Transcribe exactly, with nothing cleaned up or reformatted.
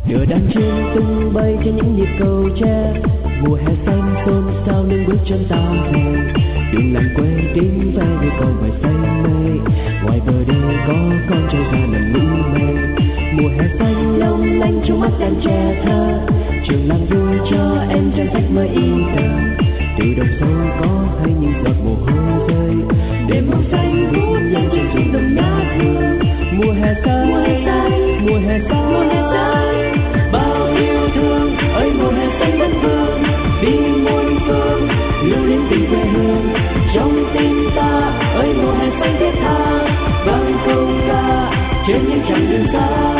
Đưa đàn trên tung bay trên những nhịp cầu tre, mùa hè xanh xôn xao nâng bước chân ta về. Đường làng quê tím ve như con vải xanh mây, ngoài bờ đê có con trai già nằm ngủ mê. Mùa hè xanh long lanh trong mắt đàn trẻ thơ, trường làng vui cho em trang sách mới in tờ. Từ đồng sâu có hay những giọt mồ hôi rơi, đêm màu xanh vút lên trên chim đồng nhát hương. Mùa hè xanh, mùa hè xanh, mùa hè xanh, mùa hè xanh, bao yêu thương ơi mùa hè xanh đất phương. Đi muôn phương lưu luyến tình quê hương, trong tim ta ơi mùa hè xanh thiết tha. Vang câu ca trên những chặng đường xa.